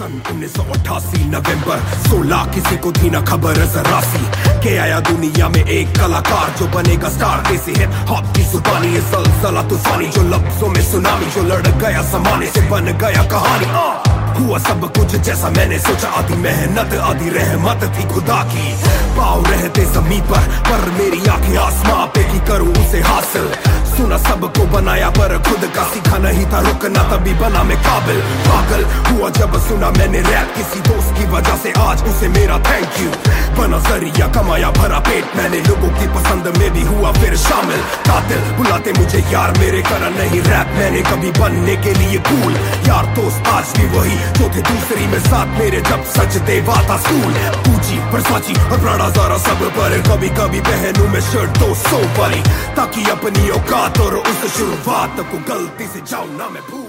सन 1988 नवंबर 16 किसी को थी ना खबर जरासी के आया दुनिया में एक कलाकार जो बनेगा स्टार। कैसे हिप हॉप की जुबानी, ये ज़लज़ला तूफानी जो लफ्जों में सुनामी, जो लड़ गया ज़माने से बन गया कहानी। हुआ सब कुछ जैसा मैंने सोचा, आधी मेहनत आधी रहमत थी खुदा की। पाँव रहते जमीन पर मेरी आंखें आसमां पे की करूं उसे हासिल। सुना सबको बनाया पर खुद का सीखा नहीं था रुकना, तभी बना मैं काबिल। पागल हुआ जब सुना मैंने रैप किसी दोस्त की वजह से, आज उसे मेरा थैंक यू। बना जरिया कमाया भरा पेट मैंने, लोगों की पसंद में भी हुआ फिर शामिल। कातिल बुलाते मुझे यार मेरे करन नहीं रैप मैंने कभी बनने के लिए कूल। यार दोस्त आज भी वही जो थे दूसरी में साथ मेरे, जब सच देवा था स्कूल। पूजी वर्साची और प्राड़ा ज़ारा सब पर कभी कभी पहनूं मैं शर्ट 200 वाली, ताकि अपनी औकात और उस शुरुआत को गलती से जाऊं ना मैं भूल।